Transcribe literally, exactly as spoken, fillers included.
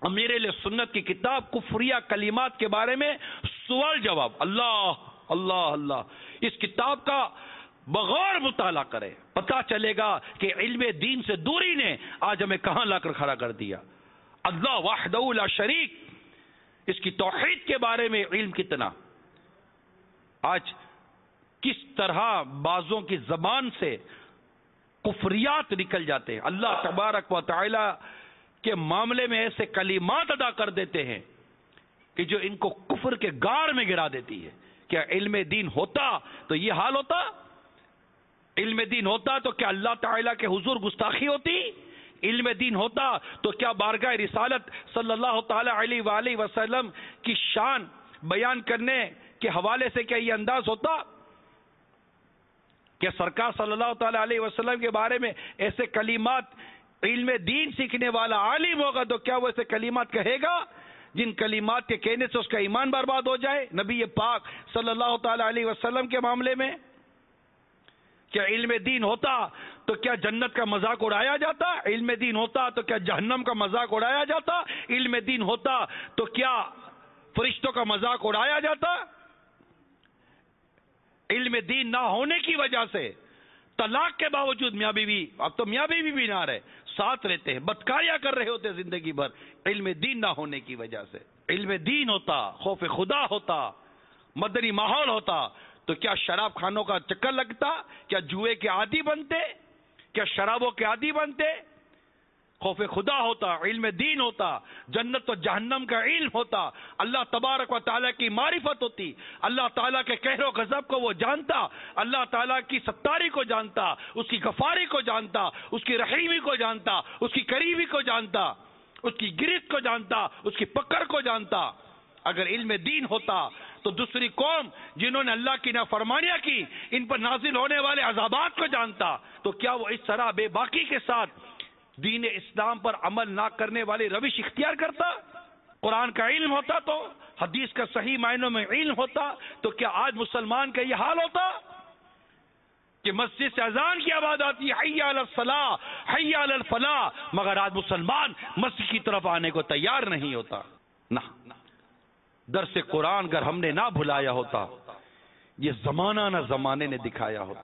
امیر اہل سنت کی کتاب کفریہ کلمات کے بارے میں سوال جواب. اللہ اللہ اللہ اس کتاب کا بغور مطالعہ کرے، پتا چلے گا کہ علم دین سے دوری نے آج ہمیں کہاں لا کر کھڑا کر دیا. اللہ وحدہ لا شریک، اس کی توحید کے بارے میں علم کتنا. آج کس طرح بعضوں کی زبان سے کفریات نکل جاتے ہیں. اللہ تبارک و تعالی کے معاملے میں ایسے کلمات ادا کر دیتے ہیں کہ جو ان کو کفر کے گار میں گرا دیتی ہے. کیا علم دین ہوتا تو یہ حال ہوتا؟ علم دین ہوتا تو کیا اللہ تعالیٰ کے حضور گستاخی ہوتی؟ علم دین ہوتا تو کیا بارگاہ رسالت صلی اللہ تعالی علیہ وآلہ وسلم کی شان بیان کرنے کے حوالے سے کیا یہ انداز ہوتا کہ سرکار صلی اللہ تعالی علیہ وسلم کے بارے میں ایسے کلمات علم دین سیکھنے والا عالم ہوگا تو کیا وہ ایسے کلمات کہے گا جن کلمات کے کہنے سے اس کا ایمان برباد ہو جائے؟ نبی پاک صلی اللہ تعالی علیہ وسلم کے معاملے میں کیا علم دین ہوتا تو کیا جنت کا مذاق اڑایا جاتا؟ علم دین ہوتا تو کیا جہنم کا مذاق اڑایا جاتا؟ علم دین ہوتا تو کیا فرشتوں کا مذاق اڑایا جاتا؟ علم دین نہ ہونے کی وجہ سے طلاق کے باوجود میاں بیوی، اب تو میاں بیوی بھی نہ رہے، ساتھ رہتے ہیں، بدکاریاں کر رہے ہوتے زندگی بھر، علم دین نہ ہونے کی وجہ سے. علم دین ہوتا، خوف خدا ہوتا، مدنی ماحول ہوتا تو کیا شراب خانوں کا چکر لگتا؟ کیا جوئے کے عادی بنتے؟ کیا شرابوں کے عادی بنتے؟ خوف خدا ہوتا، علم دین ہوتا، جنت و جہنم کا علم ہوتا، اللہ تبارک و تعالیٰ کی معرفت ہوتی، اللہ تعالیٰ کے قہر و غضب کو وہ جانتا، اللہ تعالیٰ کی ستاری کو جانتا، اس کی غفاری کو جانتا، اس کی رحیمی کو جانتا، اس کی قریبی کو جانتا، اس کی گرفت کو جانتا، اس کی پکڑ کو جانتا. اگر علم دین ہوتا تو دوسری قوم جنہوں نے اللہ کی نافرمانیاں کی ان پر نازل ہونے والے عذابات کو جانتا تو کیا وہ اس طرح بے باکی کے ساتھ دین اسلام پر عمل نہ کرنے والی روش اختیار کرتا؟ قرآن کا علم ہوتا تو، حدیث کا صحیح معنوں میں علم ہوتا تو کیا آج مسلمان کا یہ حال ہوتا کہ مسجد سے اذان کی آواز آتی ہے حی علی الصلاۃ حی علی الفلاح، مگر آج مسلمان مسجد کی طرف آنے کو تیار نہیں ہوتا؟ نہ درس قرآن اگر ہم نے نہ بھلایا ہوتا، یہ زمانہ نہ زمانے نے دکھایا ہوتا.